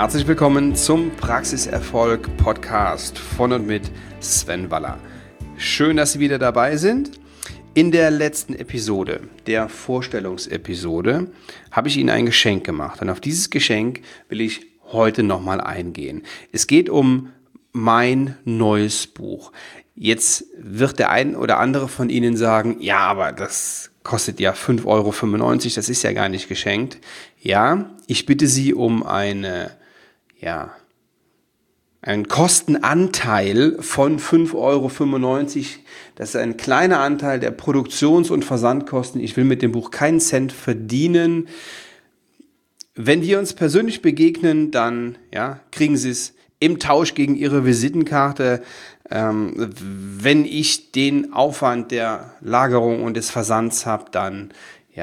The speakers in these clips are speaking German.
Herzlich willkommen zum Praxiserfolg Podcast von und mit Sven Waller. Schön, dass Sie wieder dabei sind. In der letzten Episode, der Vorstellungsepisode, habe ich Ihnen ein Geschenk gemacht. Und auf dieses Geschenk will ich heute nochmal eingehen. Es geht um mein neues Buch. Jetzt wird der ein oder andere von Ihnen sagen, ja, aber das kostet ja 5,95 Euro, das ist ja gar nicht geschenkt. Ja, ich bitte Sie um einen Kostenanteil von 5,95 Euro. Das ist ein kleiner Anteil der Produktions- und Versandkosten. Ich will mit dem Buch keinen Cent verdienen. Wenn wir uns persönlich begegnen, dann kriegen Sie es im Tausch gegen Ihre Visitenkarte. Wenn ich den Aufwand der Lagerung und des Versands habe, dann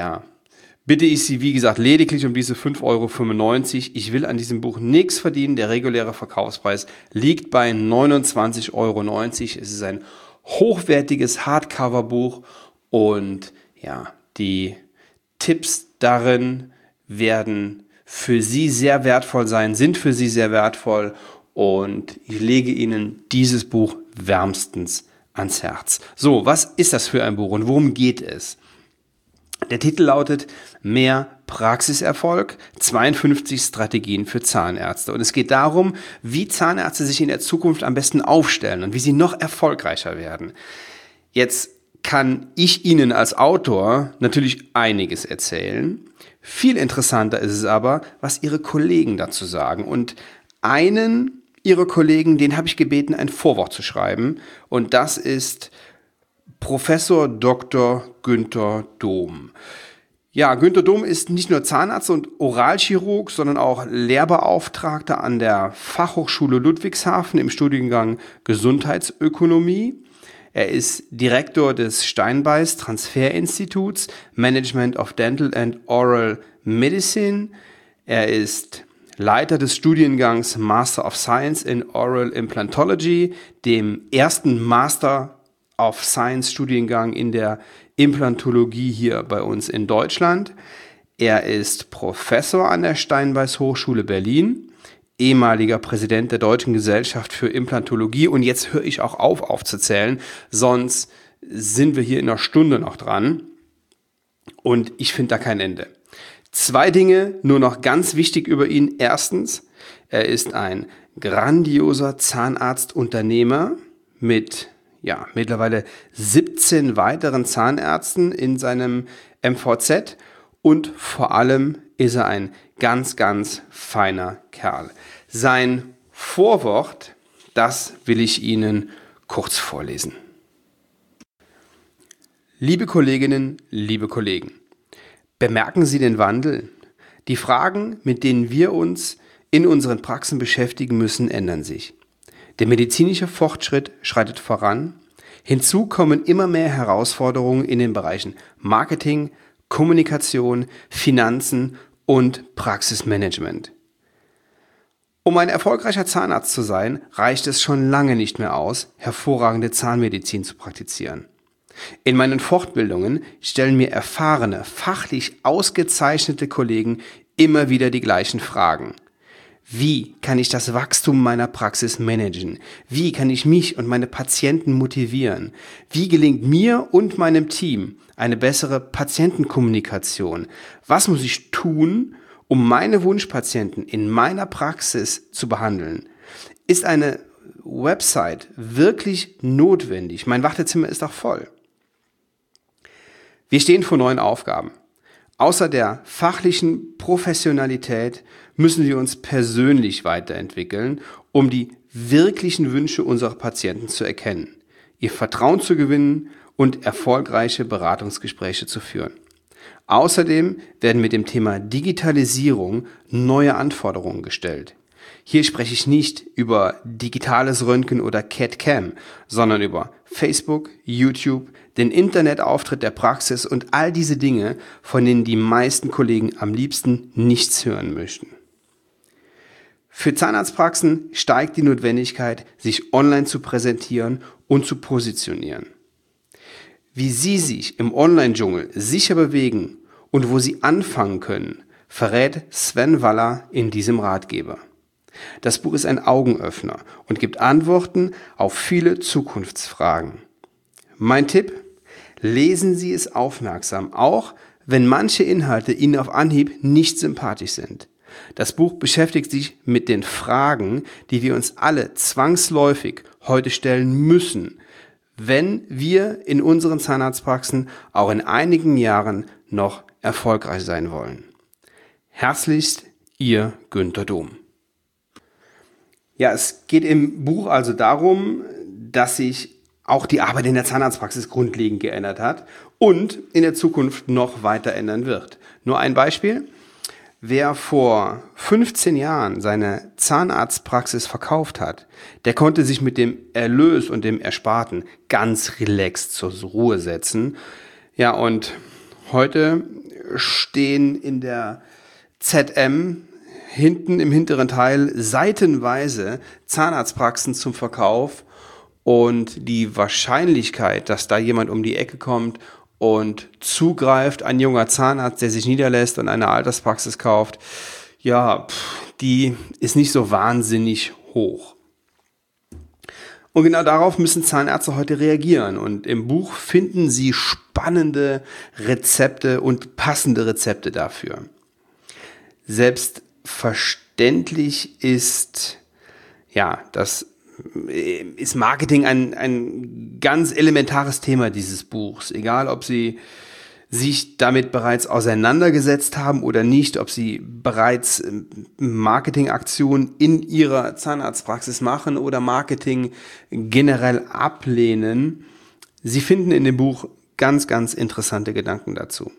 bitte ich Sie, wie gesagt, lediglich um diese 5,95 Euro. Ich will an diesem Buch nichts verdienen. Der reguläre Verkaufspreis liegt bei 29,90 Euro. Es ist ein hochwertiges Hardcover-Buch und die Tipps darin werden für Sie sehr wertvoll sein, sind für Sie sehr wertvoll und ich lege Ihnen dieses Buch wärmstens ans Herz. So, was ist das für ein Buch und worum geht es? Der Titel lautet Mehr Praxiserfolg, 52 Strategien für Zahnärzte. Und es geht darum, wie Zahnärzte sich in der Zukunft am besten aufstellen und wie sie noch erfolgreicher werden. Jetzt kann ich Ihnen als Autor natürlich einiges erzählen. Viel interessanter ist es aber, was Ihre Kollegen dazu sagen. Und einen Ihrer Kollegen, den habe ich gebeten, ein Vorwort zu schreiben. Und das ist Professor Dr. Günther Dom. Ja, Günther Dom ist nicht nur Zahnarzt und Oralchirurg, sondern auch Lehrbeauftragter an der Fachhochschule Ludwigshafen im Studiengang Gesundheitsökonomie. Er ist Direktor des Steinbeis Transferinstituts, Management of Dental and Oral Medicine. Er ist Leiter des Studiengangs Master of Science in Oral Implantology, dem ersten Master of Science Studiengang in der Implantologie hier bei uns in Deutschland. Er ist Professor an der Steinbeis Hochschule Berlin, ehemaliger Präsident der Deutschen Gesellschaft für Implantologie und jetzt höre ich auch aufzuzählen, sonst sind wir hier in einer Stunde noch dran und ich finde da kein Ende. 2 Dinge nur noch ganz wichtig über ihn. Erstens, er ist ein grandioser Zahnarztunternehmer mit mittlerweile 17 weiteren Zahnärzten in seinem MVZ und vor allem ist er ein ganz, ganz feiner Kerl. Sein Vorwort, das will ich Ihnen kurz vorlesen. Liebe Kolleginnen, liebe Kollegen, bemerken Sie den Wandel? Die Fragen, mit denen wir uns in unseren Praxen beschäftigen müssen, ändern sich. Der medizinische Fortschritt schreitet voran. Hinzu kommen immer mehr Herausforderungen in den Bereichen Marketing, Kommunikation, Finanzen und Praxismanagement. Um ein erfolgreicher Zahnarzt zu sein, reicht es schon lange nicht mehr aus, hervorragende Zahnmedizin zu praktizieren. In meinen Fortbildungen stellen mir erfahrene, fachlich ausgezeichnete Kollegen immer wieder die gleichen Fragen. Wie kann ich das Wachstum meiner Praxis managen? Wie kann ich mich und meine Patienten motivieren? Wie gelingt mir und meinem Team eine bessere Patientenkommunikation? Was muss ich tun, um meine Wunschpatienten in meiner Praxis zu behandeln? Ist eine Website wirklich notwendig? Mein Wartezimmer ist doch voll. Wir stehen vor neuen Aufgaben. Außer der fachlichen Professionalität müssen wir uns persönlich weiterentwickeln, um die wirklichen Wünsche unserer Patienten zu erkennen, ihr Vertrauen zu gewinnen und erfolgreiche Beratungsgespräche zu führen. Außerdem werden mit dem Thema Digitalisierung neue Anforderungen gestellt. Hier spreche ich nicht über digitales Röntgen oder CAD/CAM, sondern über Facebook, YouTube, den Internetauftritt der Praxis und all diese Dinge, von denen die meisten Kollegen am liebsten nichts hören möchten. Für Zahnarztpraxen steigt die Notwendigkeit, sich online zu präsentieren und zu positionieren. Wie Sie sich im Online-Dschungel sicher bewegen und wo Sie anfangen können, verrät Sven Waller in diesem Ratgeber. Das Buch ist ein Augenöffner und gibt Antworten auf viele Zukunftsfragen. Mein Tipp: Lesen Sie es aufmerksam, auch wenn manche Inhalte Ihnen auf Anhieb nicht sympathisch sind. Das Buch beschäftigt sich mit den Fragen, die wir uns alle zwangsläufig heute stellen müssen, wenn wir in unseren Zahnarztpraxen auch in einigen Jahren noch erfolgreich sein wollen. Herzlichst, Ihr Günter Dom. Ja, es geht im Buch also darum, dass sich auch die Arbeit in der Zahnarztpraxis grundlegend geändert hat und in der Zukunft noch weiter ändern wird. Nur ein Beispiel: Wer vor 15 Jahren seine Zahnarztpraxis verkauft hat, der konnte sich mit dem Erlös und dem Ersparten ganz relaxed zur Ruhe setzen. Ja, und heute stehen in der ZM hinten im hinteren Teil seitenweise Zahnarztpraxen zum Verkauf, und die Wahrscheinlichkeit, dass da jemand um die Ecke kommt und zugreift, ein junger Zahnarzt, der sich niederlässt und eine Alterspraxis kauft, ja, die ist nicht so wahnsinnig hoch. Und genau darauf müssen Zahnärzte heute reagieren. Und im Buch finden Sie spannende Rezepte und passende Rezepte dafür. Selbstverständlich ist Marketing ein ganz elementares Thema dieses Buchs. Egal, ob Sie sich damit bereits auseinandergesetzt haben oder nicht, ob Sie bereits Marketingaktionen in Ihrer Zahnarztpraxis machen oder Marketing generell ablehnen. Sie finden in dem Buch ganz, ganz interessante Gedanken dazu.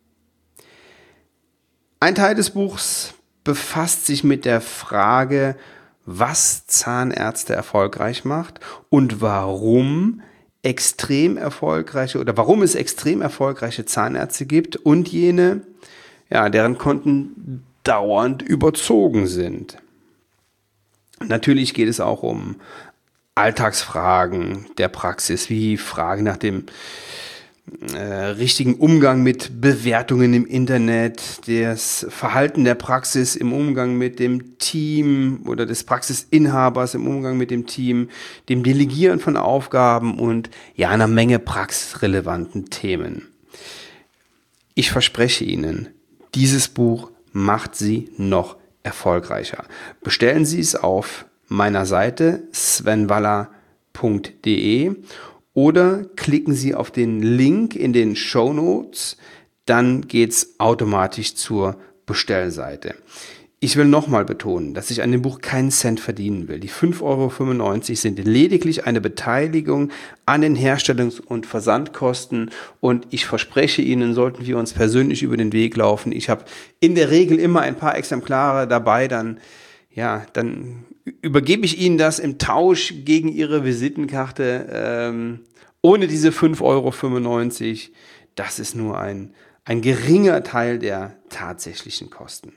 Ein Teil des Buchs befasst sich mit der Frage, was Zahnärzte erfolgreich macht und warum es extrem erfolgreiche Zahnärzte gibt und jene, deren Konten dauernd überzogen sind. Natürlich geht es auch um Alltagsfragen der Praxis, wie Fragen nach dem richtigen Umgang mit Bewertungen im Internet, das Verhalten der Praxis im Umgang mit dem Team oder des Praxisinhabers im Umgang mit dem Team, dem Delegieren von Aufgaben und einer Menge praxisrelevanten Themen. Ich verspreche Ihnen, dieses Buch macht Sie noch erfolgreicher. Bestellen Sie es auf meiner Seite svenwaller.de oder klicken Sie auf den Link in den Shownotes, dann geht's automatisch zur Bestellseite. Ich will nochmal betonen, dass ich an dem Buch keinen Cent verdienen will. Die 5,95 € sind lediglich eine Beteiligung an den Herstellungs- und Versandkosten, und ich verspreche Ihnen, sollten wir uns persönlich über den Weg laufen, ich habe in der Regel immer ein paar Exemplare dabei, dann übergebe ich Ihnen das im Tausch gegen Ihre Visitenkarte ohne diese 5,95 €. Das ist nur ein geringer Teil der tatsächlichen Kosten.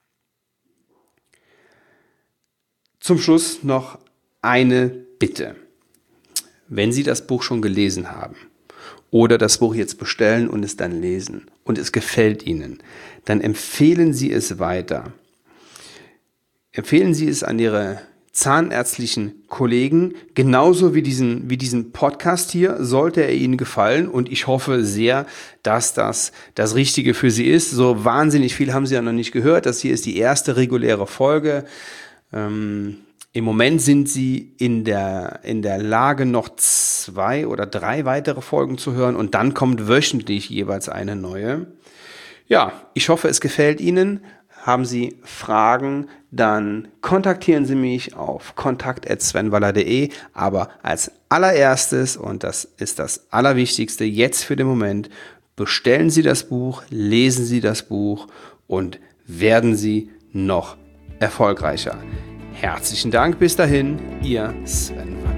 Zum Schluss noch eine Bitte. Wenn Sie das Buch schon gelesen haben oder das Buch jetzt bestellen und es dann lesen und es gefällt Ihnen, dann empfehlen Sie es weiter. Empfehlen Sie es an Ihre zahnärztlichen Kollegen, genauso wie diesen Podcast hier, sollte er Ihnen gefallen, und ich hoffe sehr, dass das Richtige für Sie ist. So wahnsinnig viel haben Sie ja noch nicht gehört. Das hier ist die erste reguläre Folge. Im Moment sind Sie in der Lage, noch 2 oder 3 weitere Folgen zu hören, und dann kommt wöchentlich jeweils eine neue. Ja, ich hoffe, es gefällt Ihnen. Haben Sie Fragen, dann kontaktieren Sie mich auf kontakt@svenwaller.de. Aber als allererstes, und das ist das Allerwichtigste jetzt für den Moment, bestellen Sie das Buch, lesen Sie das Buch und werden Sie noch erfolgreicher. Herzlichen Dank, bis dahin, Ihr Sven Waller.